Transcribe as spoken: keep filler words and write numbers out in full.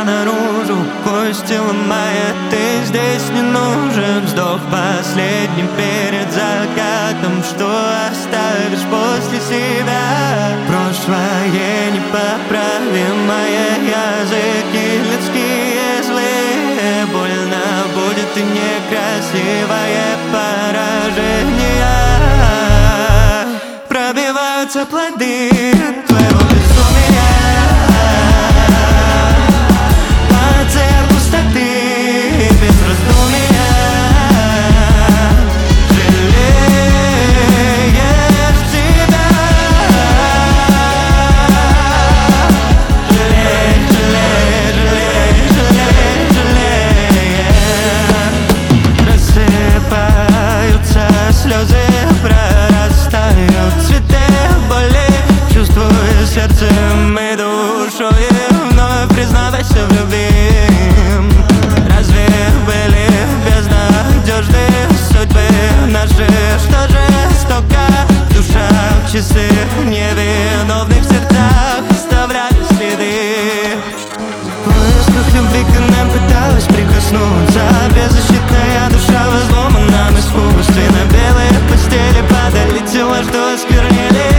наружу, кости ломая. Ты здесь не нужен, вздох последним перед закатом. Что оставишь после себя? Прошлое непоправимое, языки людские злые. Больно будет и некрасивое поражение. Пробиваются плоды твоего безумия. Порция пустоты без раздумия. Жалеешь себя. Жалеешь, жалеешь, жалеешь, жалеешь, жалеешь. Рассыпаются слезы, прорастают цветы боли. Чувствую сердцем и душой, вновь признавайся в любви. Разве были безнадежны судьбы наши, что жестоко душа в часы невиновных сердцах оставляли следы? В поисках любви к нам пыталась прикоснуться. Беззащитная душа в изломанном искусстве. На белые постели падали тела, что осквернили